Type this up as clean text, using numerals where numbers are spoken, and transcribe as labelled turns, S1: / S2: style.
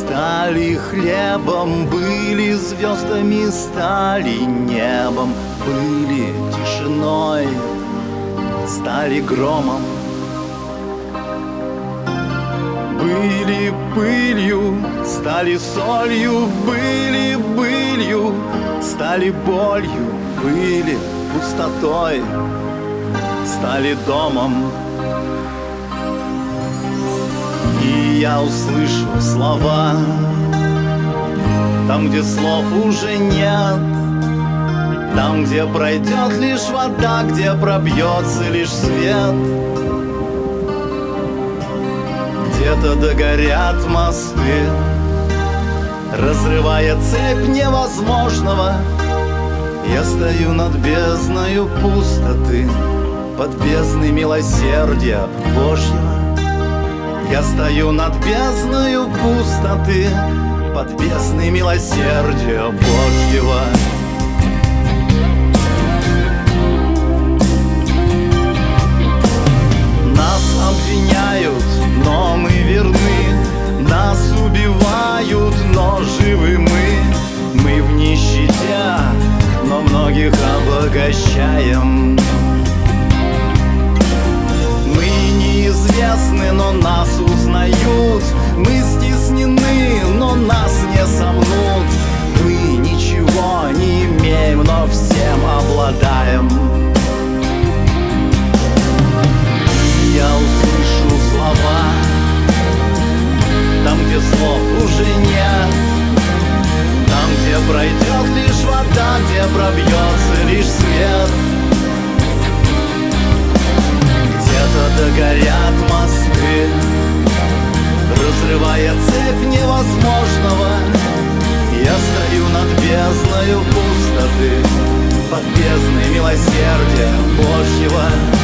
S1: стали хлебом, были звездами, стали небом, были тишиной, стали громом, были пылью, стали солью, были былью, стали болью, были пустотой, стали домом. И я услышу слова там, где слов уже нет, там, где пройдет лишь вода, где пробьется лишь свет. Где-то догорят мосты, разрывая цепь невозможного. Я стою над бездною пустоты, под бездной милосердия Божьего. Я стою над бездною пустоты, под бездной милосердия Божьего. Нас обвиняют, но мы верны, нас убивают, но живы мы. Мы в нищете, но многих обогащаем. Мы неизвестны, но нас узнают. Мы стеснены, но нас не сомнут. Мы ничего не имеем, но всем обладаем. И я услышу слова там, где слов уже нет, там, где пройдет лишь вода, где пробьется лишь свет. Где-то догорят мосты, разрывая цепь невозможного. Я стою над бездною пустоты, под бездной милосердия Божьего.